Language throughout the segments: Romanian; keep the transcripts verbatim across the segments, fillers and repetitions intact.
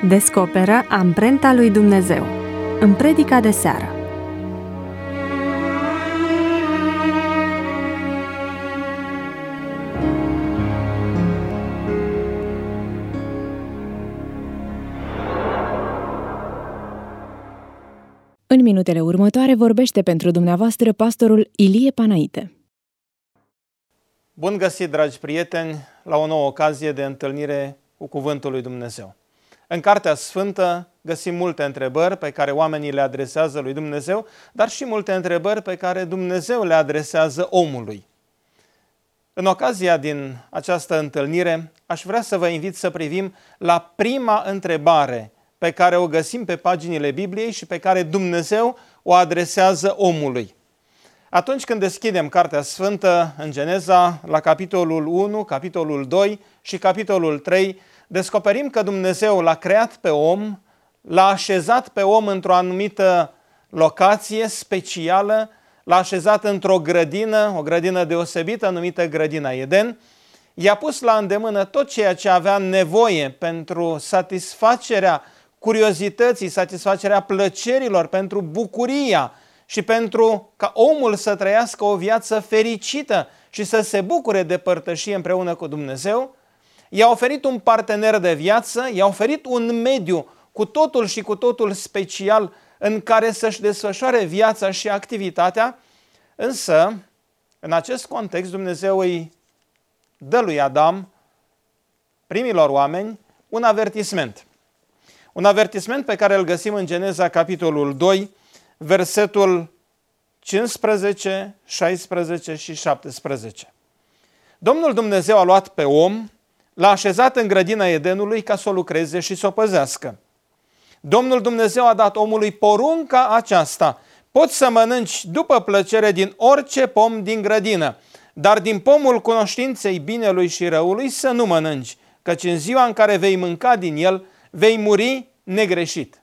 Descoperă amprenta lui Dumnezeu în predica de seară. În minutele următoare vorbește pentru dumneavoastră pastorul Ilie Panaite. Bun găsit, dragi prieteni, la o nouă ocazie de întâlnire cu Cuvântul lui Dumnezeu. În Cartea Sfântă găsim multe întrebări pe care oamenii le adresează lui Dumnezeu, dar și multe întrebări pe care Dumnezeu le adresează omului. În ocazia din această întâlnire, aș vrea să vă invit să privim la prima întrebare pe care o găsim pe paginile Bibliei și pe care Dumnezeu o adresează omului. Atunci când deschidem Cartea Sfântă în Geneza, la capitolul unu, capitolul doi și capitolul trei, descoperim că Dumnezeu l-a creat pe om, l-a așezat pe om într-o anumită locație specială, l-a așezat într-o grădină, o grădină deosebită numită Grădina Eden, i-a pus la îndemână tot ceea ce avea nevoie pentru satisfacerea curiozității, satisfacerea plăcerilor, pentru bucuria și pentru ca omul să trăiască o viață fericită și să se bucure de părtășie împreună cu Dumnezeu. I-a oferit un partener de viață, i-a oferit un mediu cu totul și cu totul special în care să-și desfășoare viața și activitatea, însă, în acest context, Dumnezeu îi dă lui Adam, primilor oameni, un avertisment. Un avertisment pe care îl găsim în Geneza, capitolul doi, versetul cincisprezece, șaisprezece și șaptesprezece. Domnul Dumnezeu a luat pe om, l-a așezat în grădina Edenului ca să o lucreze și să o păzească. Domnul Dumnezeu a dat omului porunca aceasta: poți să mănânci după plăcere din orice pom din grădină, dar din pomul cunoștinței binelui și răului să nu mănânci, căci în ziua în care vei mânca din el, vei muri negreșit.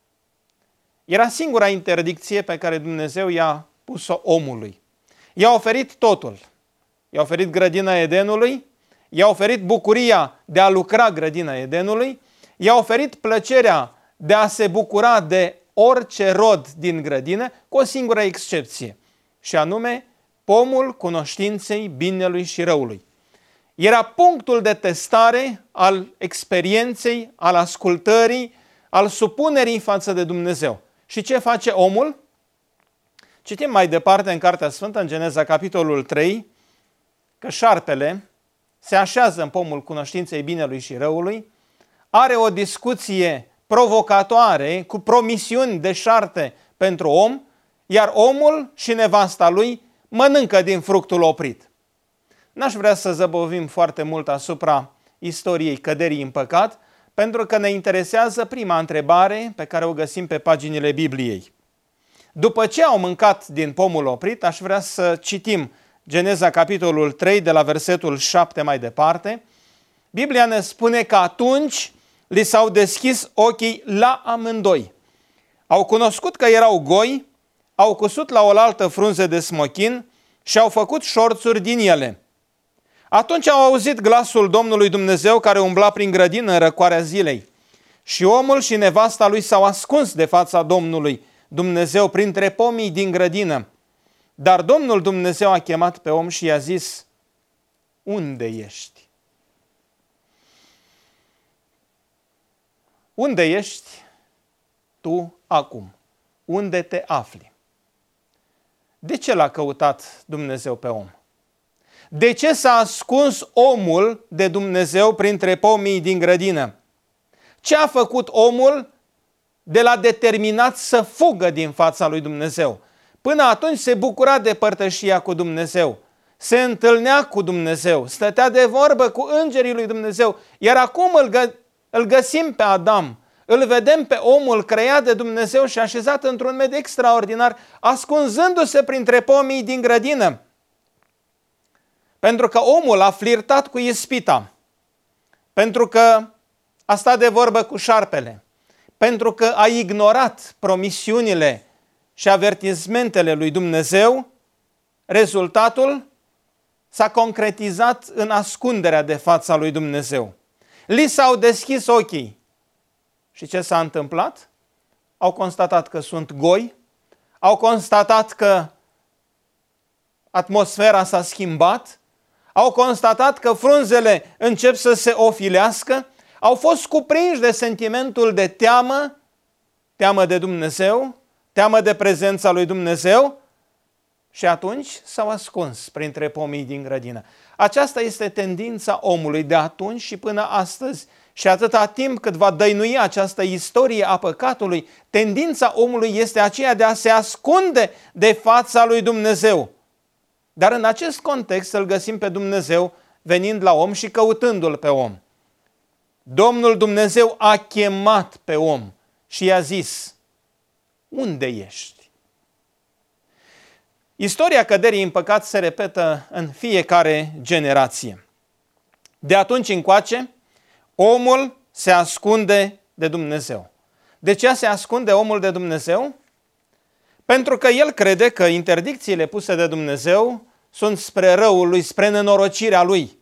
Era singura interdicție pe care Dumnezeu i-a pus-o omului. I-a oferit totul. I-a oferit grădina Edenului, i-a oferit bucuria de a lucra grădina Edenului, i-a oferit plăcerea de a se bucura de orice rod din grădină, cu o singură excepție, și anume pomul cunoștinței binelui și răului. Era punctul de testare al experienței, al ascultării, al supunerii față de Dumnezeu. Și ce face omul? Citim mai departe în Cartea Sfântă, în Geneza, capitolul trei, că șarpele se așează în pomul cunoștinței binelui și răului, are o discuție provocatoare cu promisiuni deșarte pentru om, iar omul și nevasta lui mănâncă din fructul oprit. N-aș vrea să zăbovim foarte mult asupra istoriei căderii în păcat, pentru că ne interesează prima întrebare pe care o găsim pe paginile Bibliei. După ce au mâncat din pomul oprit, aș vrea să citim Geneza, capitolul trei, de la versetul șapte mai departe. Biblia ne spune că atunci li s-au deschis ochii la amândoi. Au cunoscut că erau goi, au cusut la oaltă frunze de smochin și au făcut șorțuri din ele. Atunci au auzit glasul Domnului Dumnezeu care umbla prin grădină în răcoarea zilei. Și omul și nevasta lui s-au ascuns de fața Domnului Dumnezeu printre pomii din grădină. Dar Domnul Dumnezeu a chemat pe om și i-a zis: unde ești? Unde ești tu acum? Unde te afli? De ce l-a căutat Dumnezeu pe om? De ce s-a ascuns omul de Dumnezeu printre pomii din grădină? Ce a făcut omul de l-a determinat să fugă din fața lui Dumnezeu? Până atunci se bucura de părtășia cu Dumnezeu, se întâlnea cu Dumnezeu, stătea de vorbă cu îngerii lui Dumnezeu, iar acum îl, gă- îl găsim pe Adam, îl vedem pe omul creat de Dumnezeu și așezat într-un mediu extraordinar, ascunzându-se printre pomii din grădină. Pentru că omul a flirtat cu ispita, pentru că a stat de vorbă cu șarpele, pentru că a ignorat promisiunile și avertismentele lui Dumnezeu, rezultatul s-a concretizat în ascunderea de fața lui Dumnezeu. Li s-au deschis ochii Și ce s-a întâmplat? Au constatat că sunt goi, au constatat că atmosfera s-a schimbat, au constatat că frunzele încep să se ofilească, au fost cuprinși de sentimentul de teamă, teamă de Dumnezeu, teamă de prezența lui Dumnezeu și atunci s-au ascuns printre pomii din grădină. Aceasta este tendința omului de atunci și până astăzi. Și atâta timp cât va dăinui această istorie a păcatului, tendința omului este aceea de a se ascunde de fața lui Dumnezeu. Dar în acest context îl găsim pe Dumnezeu venind la om și căutându-l pe om. Domnul Dumnezeu a chemat pe om și i-a zis: unde ești? Istoria căderii în păcat se repetă în fiecare generație. De atunci încoace, omul se ascunde de Dumnezeu. De ce se ascunde omul de Dumnezeu? Pentru că el crede că interdicțiile puse de Dumnezeu sunt spre răul lui, spre nenorocirea lui.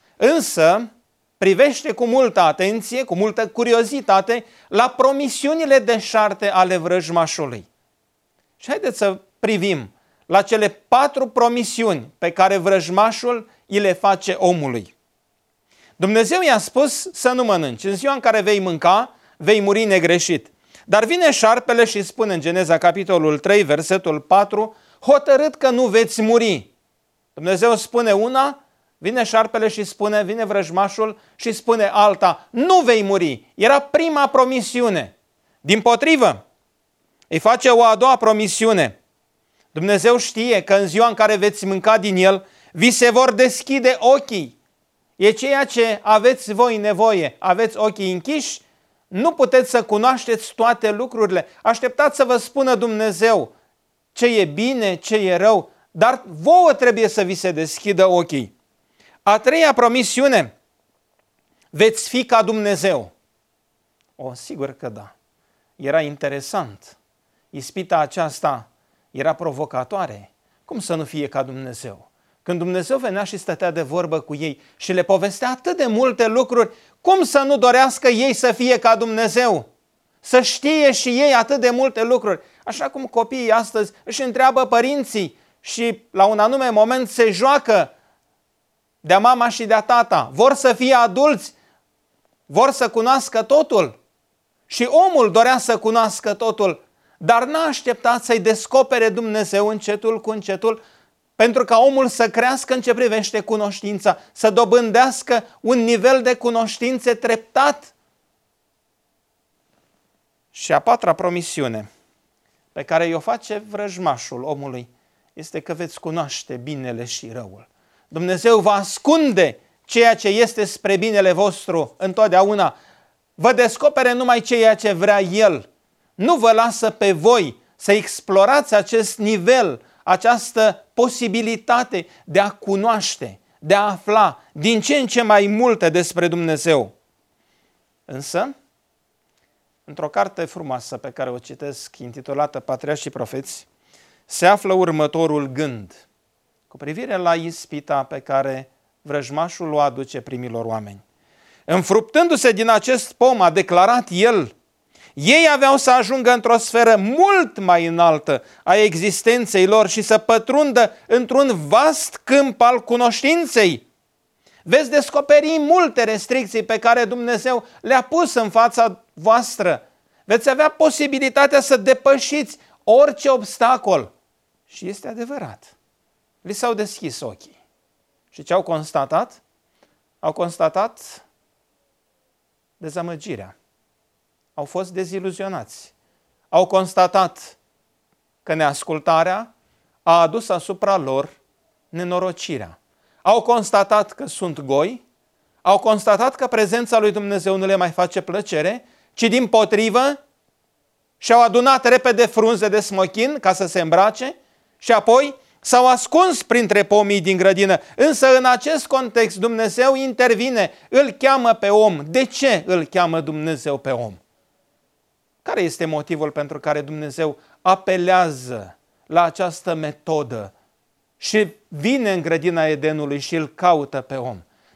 Însă privește cu multă atenție, cu multă curiozitate la promisiunile deșarte ale vrăjmașului. Și haideți să privim la cele patru promisiuni pe care vrăjmașul îi le face omului. Dumnezeu i-a spus să nu mănânci. În ziua în care vei mânca, vei muri negreșit. Dar vine șarpele și spune în Geneza, capitolul trei, versetul patru, hotărât că nu veți muri. Dumnezeu spune una, vine șarpele și spune, vine vrăjmașul și spune alta, nu vei muri. Era prima promisiune. Dimpotrivă, îi face o a doua promisiune. Dumnezeu știe că în ziua în care veți mânca din el, vi se vor deschide ochii. E ceea ce aveți voi nevoie. Aveți ochii închiși, nu puteți să cunoașteți toate lucrurile. Așteptați să vă spună Dumnezeu ce e bine, ce e rău, dar vouă trebuie să vi se deschidă ochii. A treia promisiune, veți fi ca Dumnezeu. O, sigur că da. Era interesant. Ispita aceasta era provocatoare. Cum să nu fie ca Dumnezeu? Când Dumnezeu venea și stătea de vorbă cu ei și le povestea atât de multe lucruri, cum să nu dorească ei să fie ca Dumnezeu? Să știe și ei atât de multe lucruri. Așa cum copiii astăzi își întreabă părinții și la un anume moment se joacă de-a mama și de-a tata. Vor să fie adulți, vor să cunoască totul. Și omul dorea să cunoască totul, dar n-a așteptat să-i descopere Dumnezeu încetul cu încetul, pentru ca omul să crească în ce privește cunoștința, să dobândească un nivel de cunoștințe treptat. Și a patra promisiune pe care i-o face vrăjmașul omului este că veți cunoaște binele și răul. Dumnezeu va ascunde ceea ce este spre binele vostru întotdeauna. Vă descopere numai ceea ce vrea El. Nu vă lasă pe voi să explorați acest nivel, această posibilitate de a cunoaște, de a afla din ce în ce mai multe despre Dumnezeu. Însă, într-o carte frumoasă pe care o citesc, intitulată Patriarhi și Profeți, se află următorul gând cu privire la ispita pe care vrăjmașul o aduce primilor oameni. Înfruptându-se din acest pom, a declarat el, ei aveau să ajungă într-o sferă mult mai înaltă a existenței lor și să pătrundă într-un vast câmp al cunoștinței. Veți descoperi multe restricții pe care Dumnezeu le-a pus în fața voastră. Veți avea posibilitatea să depășiți orice obstacol. Și este adevărat. Li s-au deschis ochii. Și ce au constatat? Au constatat dezamăgirea. Au fost deziluzionați. Au constatat că neascultarea a adus asupra lor nenorocirea. Au constatat că sunt goi, au constatat că prezența lui Dumnezeu nu le mai face plăcere, ci dimpotrivă și-au adunat repede frunze de smochin ca să se îmbrace și apoi s-au ascuns printre pomii din grădină. Însă în acest context Dumnezeu intervine, îl cheamă pe om. De ce îl cheamă Dumnezeu pe om? Care este motivul pentru care Dumnezeu apelează la această metodă și vine în grădina Edenului și îl caută pe om?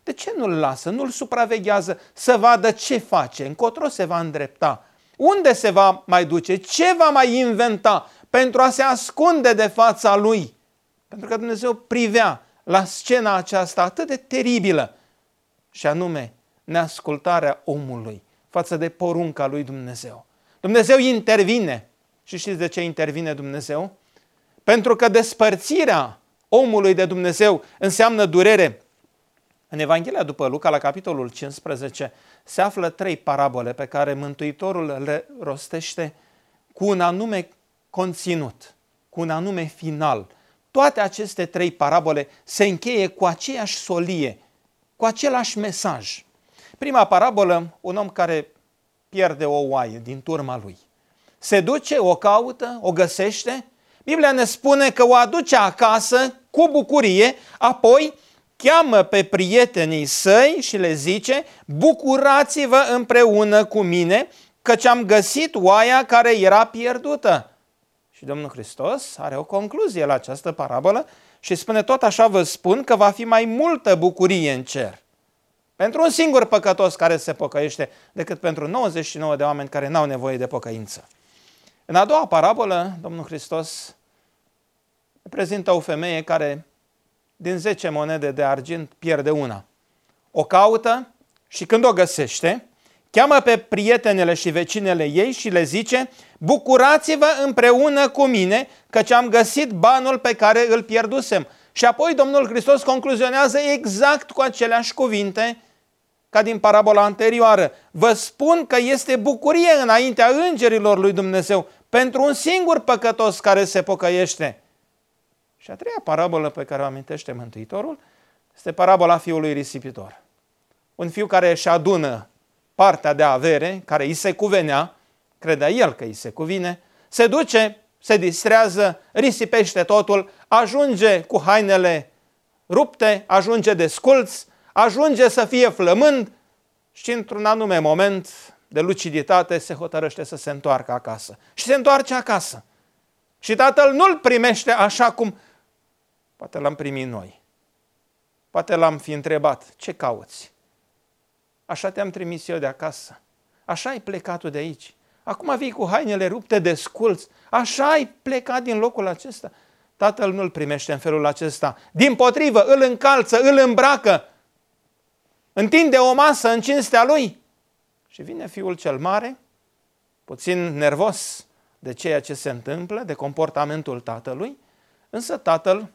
De ce nu-l lasă, nu-l supraveghează să vadă ce face, încotro se va îndrepta, unde se va mai duce, ce va mai inventa pentru a se ascunde de fața lui? Pentru că Dumnezeu privea la scena aceasta atât de teribilă, și anume neascultarea omului față de porunca lui Dumnezeu. Dumnezeu intervine. Și știți de ce intervine Dumnezeu? Pentru că despărțirea omului de Dumnezeu înseamnă durere. În Evanghelia după Luca, la capitolul cincisprezece, se află trei parabole pe care Mântuitorul le rostește cu un anume conținut, cu un anume final. Toate aceste trei parabole se încheie cu aceeași solie, cu același mesaj. Prima parabolă, un om care pierde o oaie din turma lui. Se duce, o caută, o găsește. Biblia ne spune că o aduce acasă cu bucurie, apoi cheamă pe prietenii săi și le zice: bucurați-vă împreună cu mine, căci am găsit oaia care era pierdută. Și Domnul Hristos are o concluzie la această parabolă și spune: tot așa vă spun că va fi mai multă bucurie în cer pentru un singur păcătos care se pocăiește decât pentru nouăzeci și nouă de oameni care n-au nevoie de pocăință. În a doua parabolă, Domnul Hristos prezintă o femeie care din zece monede de argint pierde una. O caută și când o găsește, cheamă pe prietenele și vecinele ei și le zice: bucurați-vă împreună cu mine, căci am găsit banul pe care îl pierdusem. Și apoi Domnul Hristos concluzionează exact cu aceleași cuvinte ca din parabola anterioară. Vă spun că este bucurie înaintea îngerilor lui Dumnezeu pentru un singur păcătos care se pocăiește. Și a treia parabolă pe care o amintește Mântuitorul este parabola fiului risipitor. Un fiu care își adună partea de avere care îi se cuvenea, credea el că îi se cuvine, se duce, se distrează, risipește totul, ajunge cu hainele rupte, ajunge desculț, ajunge să fie flămând și într-un anume moment de luciditate se hotărăște să se întoarcă acasă. Și se întoarce acasă. Și tatăl nu-l primește așa cum poate l-am primit noi. Poate l-am fi întrebat: ce cauți? Așa te-am trimis eu de acasă. Așa ai plecat tu de aici. Acum vii cu hainele rupte de sculți. Așa ai plecat din locul acesta. Tatăl nu-l primește în felul acesta. Dimpotrivă, îl încalță, îl îmbracă, întinde o masă în cinstea lui. Și vine fiul cel mare, puțin nervos de ceea ce se întâmplă, de comportamentul tatălui, însă tatăl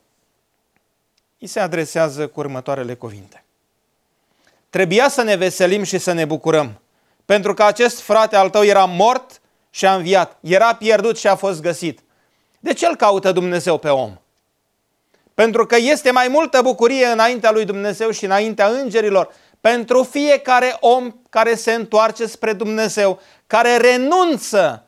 îi se adresează cu următoarele cuvinte: trebuia să ne veselim și să ne bucurăm, pentru că acest frate al tău era mort și a înviat, era pierdut și a fost găsit. De ce îl caută Dumnezeu pe om? Pentru că este mai multă bucurie înaintea lui Dumnezeu și înaintea îngerilor pentru fiecare om care se întoarce spre Dumnezeu, care renunță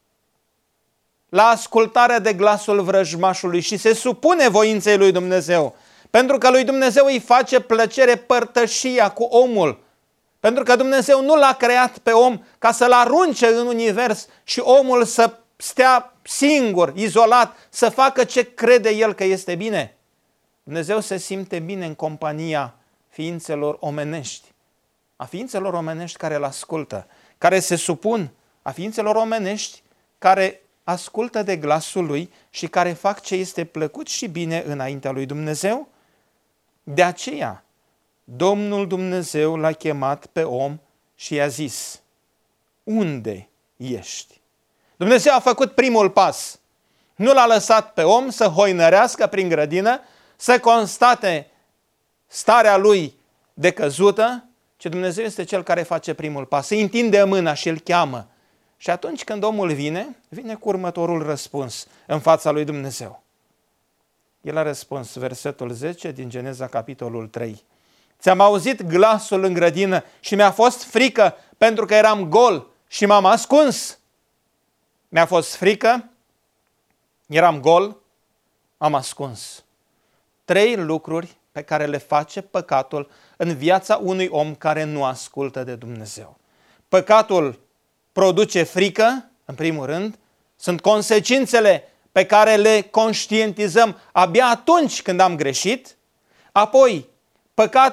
la ascultarea de glasul vrăjmașului și se supune voinței lui Dumnezeu. Pentru că lui Dumnezeu îi face plăcere părtășia cu omul. Pentru că Dumnezeu nu l-a creat pe om ca să-l arunce în univers și omul să stea singur, izolat, să facă ce crede el că este bine. Dumnezeu se simte bine în compania ființelor omenești, a ființelor omenești care îl ascultă, care se supun, a ființelor omenești care ascultă de glasul lui și care fac ce este plăcut și bine înaintea lui Dumnezeu. De aceea, Domnul Dumnezeu l-a chemat pe om și i-a zis: unde ești? Dumnezeu a făcut primul pas. Nu l-a lăsat pe om să hoinărească prin grădină, să constate starea lui decăzută, ci Dumnezeu este cel care face primul pas. Îi întinde mâna și îl cheamă. Și atunci când omul vine, vine cu următorul răspuns în fața lui Dumnezeu. El a răspuns, versetul zece din Geneza, capitolul trei. Ți-am auzit glasul în grădină și mi-a fost frică pentru că eram gol și m-am ascuns. Mi-a fost frică, eram gol, am ascuns. Trei lucruri pe care le face păcatul în viața unui om care nu ascultă de Dumnezeu. Păcatul produce frică, în primul rând, sunt consecințele pe care le conștientizăm abia atunci când am greșit. Apoi, păcatul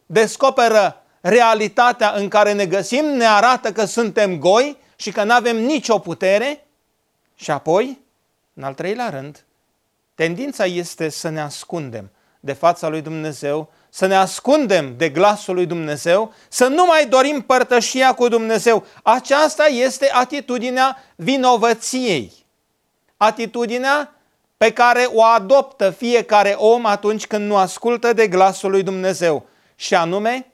descoperă realitatea în care ne găsim, ne arată că suntem goi și că nu avem nicio putere și apoi, în al treilea rând, tendința este să ne ascundem de fața lui Dumnezeu, să ne ascundem de glasul lui Dumnezeu, să nu mai dorim părtășia cu Dumnezeu. Aceasta este atitudinea vinovăției. Atitudinea pe care o adoptă fiecare om atunci când nu ascultă de glasul lui Dumnezeu. Și anume,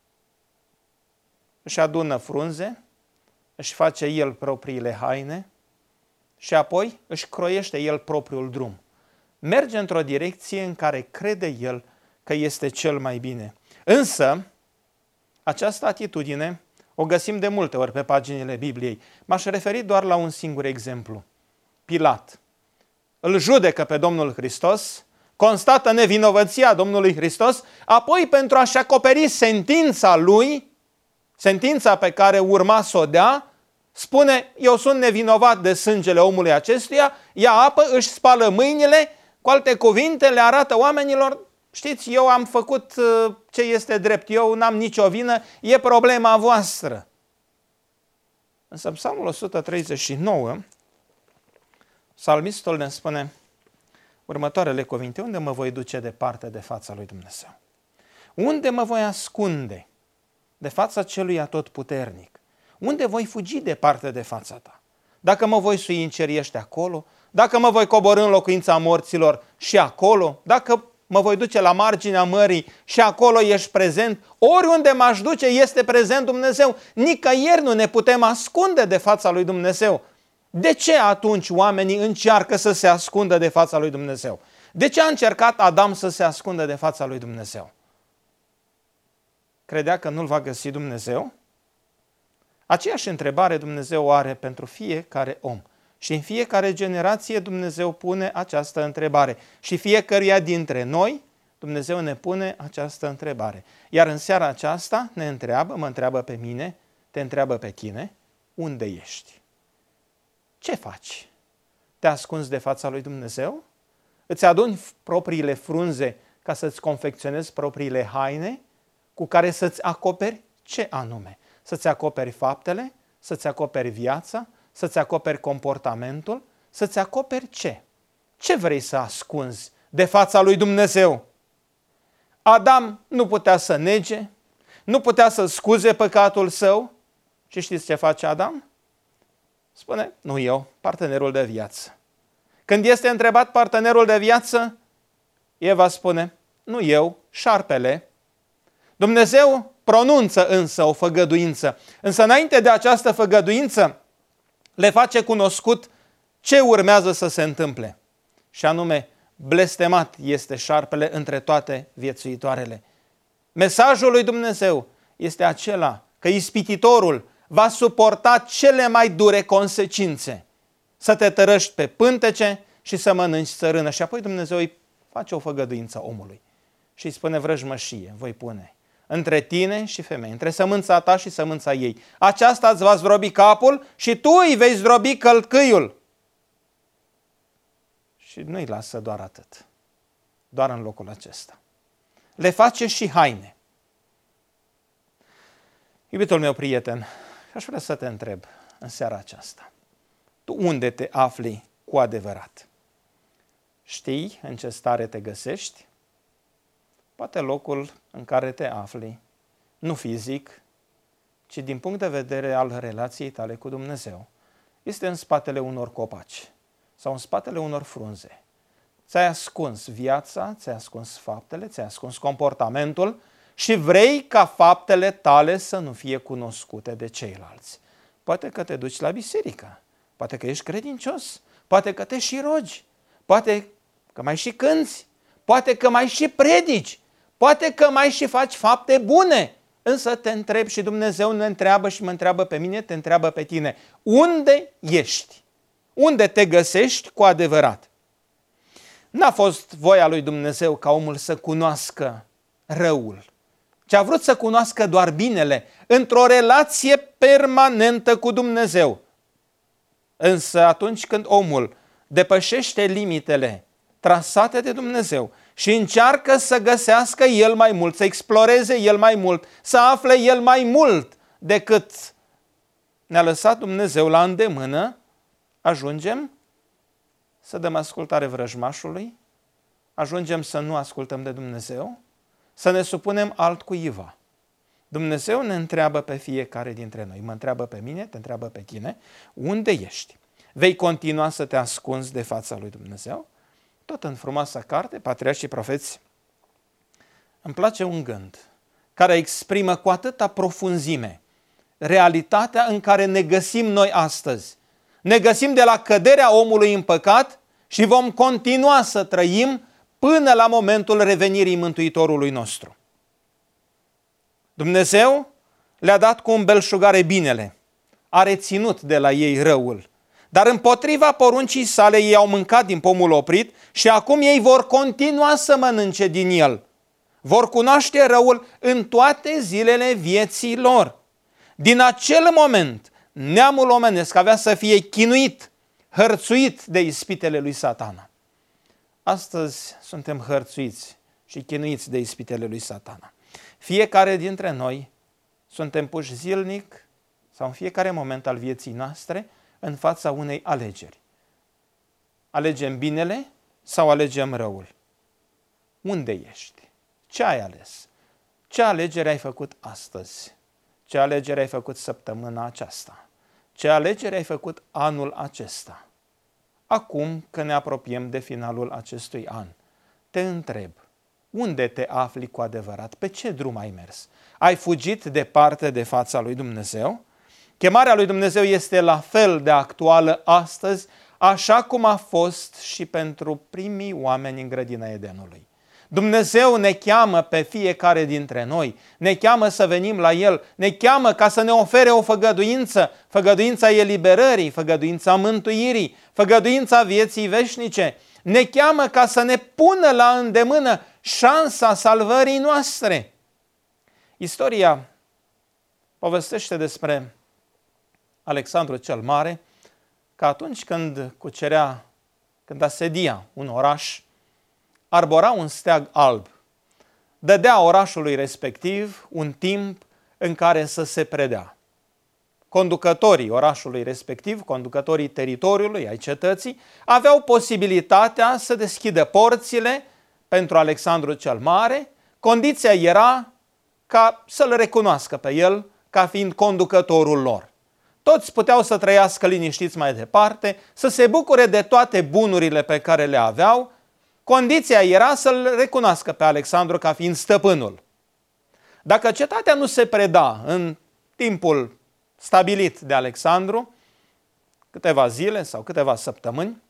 își adună frunze, își face el propriile haine și apoi își croiește el propriul drum. Merge într-o direcție în care crede el că este cel mai bine. Însă, această atitudine o găsim de multe ori pe paginile Bibliei. M-aș referi doar la un singur exemplu. Pilat îl judecă pe Domnul Hristos, constată nevinovăția Domnului Hristos, apoi pentru a-și acoperi sentința lui, sentința pe care urma să o dea, spune, eu sunt nevinovat de sângele omului acestuia, ia apă, își spală mâinile, cu alte cuvinte le arată oamenilor, știți, eu am făcut ce este drept, eu n-am nicio vină, e problema voastră. Însă Psalmul o sută treizeci și nouă, psalmistul ne spune următoarele cuvinte, unde mă voi duce departe de fața lui Dumnezeu? Unde mă voi ascunde de fața celui atotputernic? Unde voi fugi departe de fața ta? Dacă mă voi sui în cer, ești acolo? Dacă mă voi coborî în locuința morților, și acolo? Dacă mă voi duce la marginea mării și acolo ești prezent? Oriunde m-aș duce este prezent Dumnezeu. Nicăieri nu ne putem ascunde de fața lui Dumnezeu. De ce atunci oamenii încearcă să se ascundă de fața lui Dumnezeu? De ce a încercat Adam să se ascundă de fața lui Dumnezeu? Credea că nu-l va găsi Dumnezeu? Aceeași întrebare Dumnezeu o are pentru fiecare om. Și în fiecare generație Dumnezeu pune această întrebare. Și fiecăruia dintre noi Dumnezeu ne pune această întrebare. Iar în seara aceasta ne întreabă, mă întreabă pe mine, te întreabă pe tine, unde ești? Ce faci? Te ascunzi de fața lui Dumnezeu? Îți aduni propriile frunze ca să-ți confecționezi propriile haine cu care să-ți acoperi ce anume? Să-ți acoperi faptele, să-ți acoperi viața, să-ți acoperi comportamentul, să-ți acoperi ce? Ce vrei să ascunzi de fața lui Dumnezeu? Adam nu putea să nege, nu putea să scuze păcatul său. Și știți ce face Adam? Spune, nu eu, partenerul de viață. Când este întrebat partenerul de viață, Eva spune, nu eu, șarpele. Dumnezeu pronunță însă o făgăduință. Însă înainte de această făgăduință, le face cunoscut ce urmează să se întâmple. Și anume, blestemat este șarpele între toate viețuitoarele. Mesajul lui Dumnezeu este acela că ispititorul va suporta cele mai dure consecințe. Să te tărăști pe pântece și să mănânci țărână. Și apoi Dumnezeu îi face o făgăduință omului. Și îi spune vrăjmășie, voi pune între tine și femei, între sămânța ta și sămânța ei. Aceasta îți va zdrobi capul și tu îi vei zdrobi călcâiul. Și nu îi lasă doar atât, doar în locul acesta. Le face și haine. Iubitul meu prieten, aș vrea să te întreb în seara aceasta. Tu unde te afli cu adevărat? Știi în ce stare te găsești? Poate locul în care te afli, nu fizic, ci din punct de vedere al relației tale cu Dumnezeu, este în spatele unor copaci sau în spatele unor frunze. Ți-ai ascuns viața, ți-ai ascuns faptele, ți-ai ascuns comportamentul și vrei ca faptele tale să nu fie cunoscute de ceilalți. Poate că te duci la biserică, poate că ești credincios, poate că te și rogi, poate că mai și cânți, poate că mai și predici, poate că mai și faci fapte bune, însă te întreb și Dumnezeu ne întreabă și mă întreabă pe mine, te întreabă pe tine. Unde ești? Unde te găsești cu adevărat? N-a fost voia lui Dumnezeu ca omul să cunoască răul, ci a vrut să cunoască doar binele, într-o relație permanentă cu Dumnezeu. Însă atunci când omul depășește limitele trasate de Dumnezeu și încearcă să găsească El mai mult, să exploreze El mai mult, să afle El mai mult decât ne-a lăsat Dumnezeu la îndemână, ajungem să dăm ascultare vrăjmașului, ajungem să nu ascultăm de Dumnezeu, să ne supunem altcuiva. Dumnezeu ne întreabă pe fiecare dintre noi, mă întreabă pe mine, te întreabă pe tine, unde ești? Vei continua să te ascunzi de fața lui Dumnezeu? Tot în frumoasa carte, Patriarhi și Profeți, îmi place un gând care exprimă cu atâta profunzime realitatea în care ne găsim noi astăzi. Ne găsim de la căderea omului în păcat și vom continua să trăim până la momentul revenirii Mântuitorului nostru. Dumnezeu le-a dat cu îmbelșugare binele, a reținut de la ei răul, dar împotriva poruncii sale ei au mâncat din pomul oprit și acum ei vor continua să mănânce din el. Vor cunoaște răul în toate zilele vieții lor. Din acel moment, neamul omenesc avea să fie chinuit, hărțuit de ispitele lui Satana. Astăzi suntem hărțuiți și chinuiți de ispitele lui Satana. Fiecare dintre noi suntem puși zilnic sau în fiecare moment al vieții noastre în fața unei alegeri. Alegem binele sau alegem răul? Unde ești? Ce ai ales? Ce alegere ai făcut astăzi? Ce alegere ai făcut săptămâna aceasta? Ce alegere ai făcut anul acesta? Acum că ne apropiem de finalul acestui an, te întreb, unde te afli cu adevărat? Pe ce drum ai mers? Ai fugit departe de fața lui Dumnezeu? Chemarea lui Dumnezeu este la fel de actuală astăzi, așa cum a fost și pentru primii oameni în grădina Edenului. Dumnezeu ne cheamă pe fiecare dintre noi, ne cheamă să venim la El, ne cheamă ca să ne ofere o făgăduință, făgăduința eliberării, făgăduința mântuirii, făgăduința vieții veșnice. Ne cheamă ca să ne pună la îndemână șansa salvării noastre. Istoria povestește despre Alexandru cel Mare, că atunci când cucerea, când asedia un oraș, arbora un steag alb. Dădea orașului respectiv un timp în care să se predea. Conducătorii orașului respectiv, conducătorii teritoriului, ai cetății, aveau posibilitatea să deschidă porțile pentru Alexandru cel Mare. Condiția era ca să-l recunoască pe el ca fiind conducătorul lor. Toți puteau să trăiască liniștiți mai departe, să se bucure de toate bunurile pe care le aveau. Condiția era să-l recunoască pe Alexandru ca fiind stăpânul. Dacă cetatea nu se preda în timpul stabilit de Alexandru, câteva zile sau câteva săptămâni,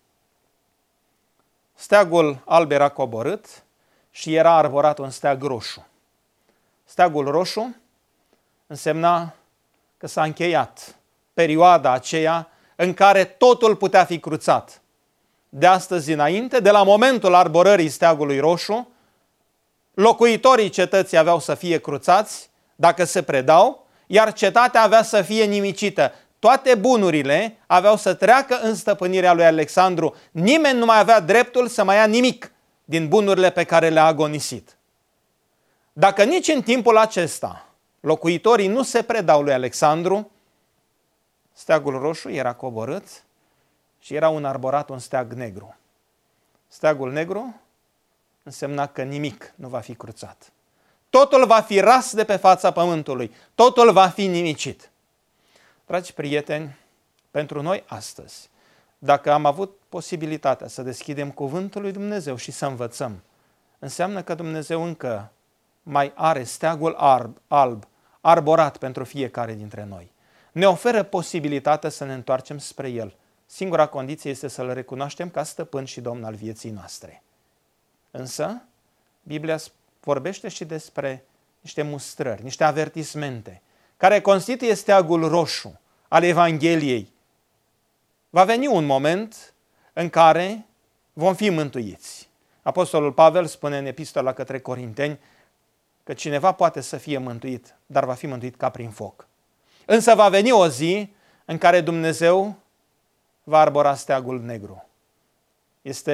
steagul alb era coborât și era arborat un steag roșu. Steagul roșu însemna că s-a încheiat perioada aceea în care totul putea fi cruțat. De astăzi înainte, de la momentul arborării steagului roșu, locuitorii cetății aveau să fie cruțați dacă se predau, iar cetatea avea să fie nimicită. Toate bunurile aveau să treacă în stăpânirea lui Alexandru. Nimeni nu mai avea dreptul să mai ia nimic din bunurile pe care le-a agonisit. Dacă nici în timpul acesta locuitorii nu se predau lui Alexandru, steagul roșu era coborât și era un arborat un steag negru. Steagul negru însemna că nimic nu va fi cruțat. Totul va fi ras de pe fața pământului. Totul va fi nimicit. Dragi prieteni, pentru noi astăzi, dacă am avut posibilitatea să deschidem cuvântul lui Dumnezeu și să învățăm, înseamnă că Dumnezeu încă mai are steagul alb, alb arborat pentru fiecare dintre noi. Ne oferă posibilitatea să ne întoarcem spre El. Singura condiție este să-L recunoaștem ca stăpân și Domn al vieții noastre. Însă, Biblia vorbește și despre niște mustrări, niște avertismente, care constituie steagul roșu al Evangheliei. Va veni un moment în care vom fi mântuiți. Apostolul Pavel spune în epistola către Corinteni că cineva poate să fie mântuit, dar va fi mântuit ca prin foc. Însă va veni o zi în care Dumnezeu va arbora steagul negru. Este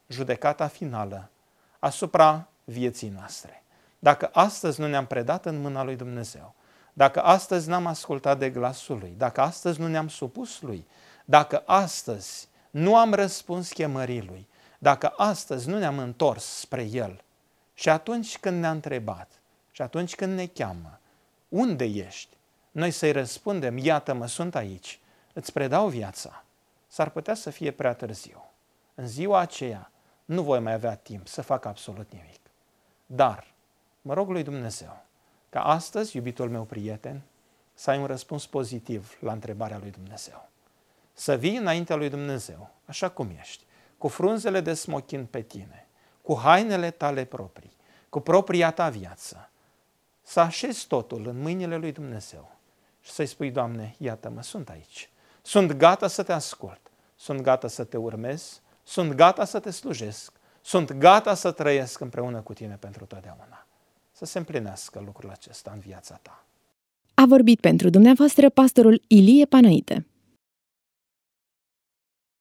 judecata finală asupra vieții noastre. Dacă astăzi nu ne-am predat în mâna lui Dumnezeu, dacă astăzi n-am ascultat de glasul Lui, dacă astăzi nu ne-am supus Lui, dacă astăzi nu am răspuns chemării Lui, dacă astăzi nu ne-am întors spre El și atunci când ne-a întrebat și atunci când ne cheamă, unde ești? Noi să-i răspundem, iată-mă, sunt aici, îți predau viața. S-ar putea să fie prea târziu. În ziua aceea nu voi mai avea timp să fac absolut nimic. Dar mă rog lui Dumnezeu ca astăzi, iubitul meu prieten, să ai un răspuns pozitiv la întrebarea lui Dumnezeu. Să vii înaintea lui Dumnezeu, așa cum ești, cu frunzele de smochin pe tine, cu hainele tale proprii, cu propria ta viață, să așezi totul în mâinile lui Dumnezeu și să-i spui, Doamne, iată-mă, sunt aici. Sunt gata să te ascult, sunt gata să te urmez, sunt gata să te slujesc, sunt gata să trăiesc împreună cu tine pentru totdeauna. Să se împlinească lucrul acesta în viața ta. A vorbit pentru dumneavoastră pastorul Ilie Panaite.